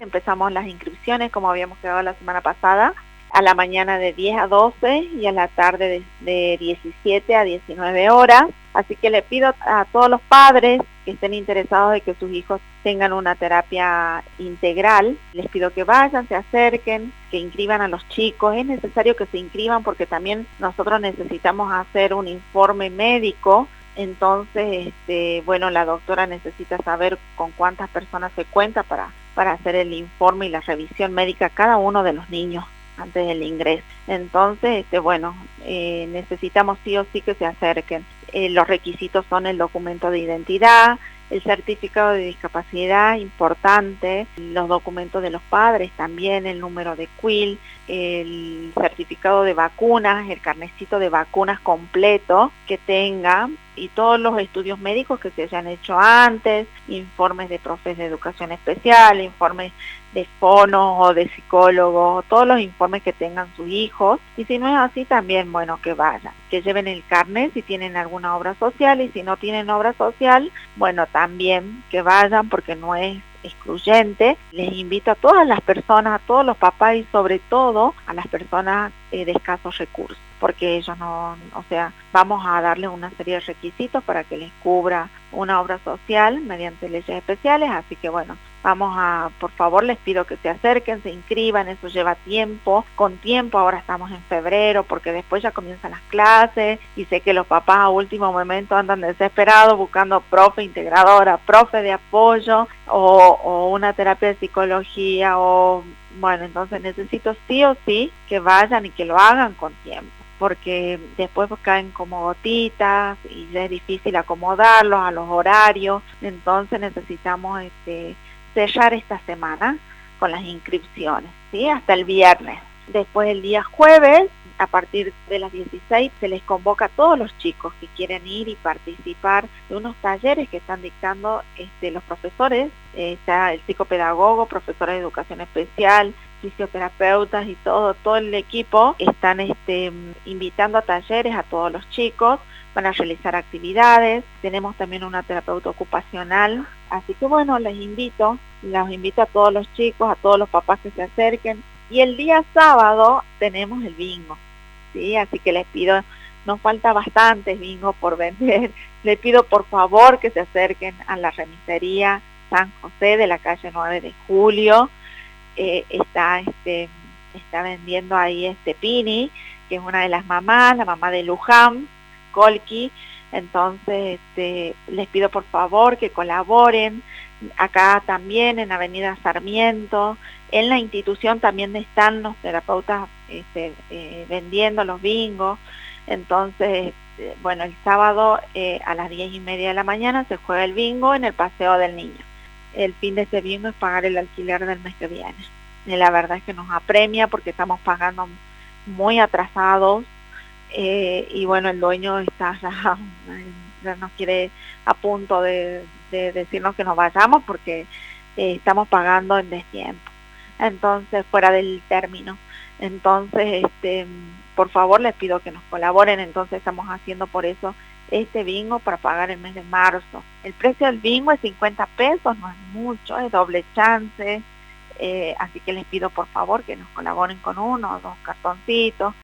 empezamos las inscripciones como habíamos quedado la semana pasada, a la mañana de 10 a 12 y a la tarde de 17 a 19 horas. Así que le pido a todos los padres que estén interesados de que sus hijos tengan una terapia integral, les pido que vayan, se acerquen, que inscriban a los chicos. Es necesario que se inscriban porque también nosotros necesitamos hacer un informe médico. Entonces, bueno, la doctora necesita saber con cuántas personas se cuenta para hacer el informe y la revisión médica a cada uno de los niños antes del ingreso. Entonces, bueno, necesitamos sí o sí que se acerquen. Los requisitos son el documento de identidad, el certificado de discapacidad, importante, los documentos de los padres también, el número de CUIL, el certificado de vacunas, el carnecito de vacunas completo que tenga y todos los estudios médicos que se hayan hecho antes, informes de profes de educación especial, informes de fonos o de psicólogos, todos los informes que tengan sus hijos, y si no es así también, bueno, que vayan, que lleven el carnet si tienen alguna obra social, y si no tienen obra social, bueno, también que vayan porque no es excluyente. Les invito a todas las personas, a todos los papás y sobre todo a las personas de escasos recursos, porque ellos no, o sea, vamos a darles una serie de requisitos para que les cubra una obra social mediante leyes especiales, así que bueno, por favor les pido que se acerquen, se inscriban, eso lleva tiempo, con tiempo, ahora estamos en febrero, porque después ya comienzan las clases, y sé que los papás a último momento andan desesperados buscando profe integradora, profe de apoyo, o una terapia de psicología, bueno, entonces necesito sí o sí que vayan y que lo hagan con tiempo, porque después caen como gotitas y ya es difícil acomodarlos a los horarios. Entonces necesitamos sellar esta semana con las inscripciones, ¿sí? Hasta el viernes. Después el día jueves, a partir de las 16, se les convoca a todos los chicos que quieren ir y participar de unos talleres que están dictando los profesores, está el psicopedagogo, profesores de educación especial, fisioterapeutas y todo el equipo están invitando a talleres a todos los chicos, van a realizar actividades, tenemos también una terapeuta ocupacional, así que bueno, los invito a todos los chicos, a todos los papás que se acerquen, y el día sábado tenemos el bingo, ¿sí? Así que les pido, nos falta bastante bingo por vender, les pido por favor que se acerquen a la remisería San José de la calle 9 de Julio, está vendiendo ahí Pini, que es una de las mamás, la mamá de Luján, Colqui. Entonces les pido por favor que colaboren, acá también en Avenida Sarmiento, en la institución también están los terapeutas vendiendo los bingos. Entonces, bueno, el sábado a las 10:30 de la mañana se juega el bingo en el Paseo del Niño. El fin de este bingo es pagar el alquiler del mes que viene. Y la verdad es que nos apremia porque estamos pagando muy atrasados, y bueno, el dueño está ya nos quiere a punto de decirnos que nos vayamos porque estamos pagando en destiempo, entonces fuera del término. Entonces, por favor les pido que nos colaboren. Entonces estamos haciendo por eso bingo para pagar el mes de marzo. El precio del bingo es 50 pesos, no es mucho, es doble chance, así que les pido por favor que nos colaboren con 1 o 2 cartoncitos.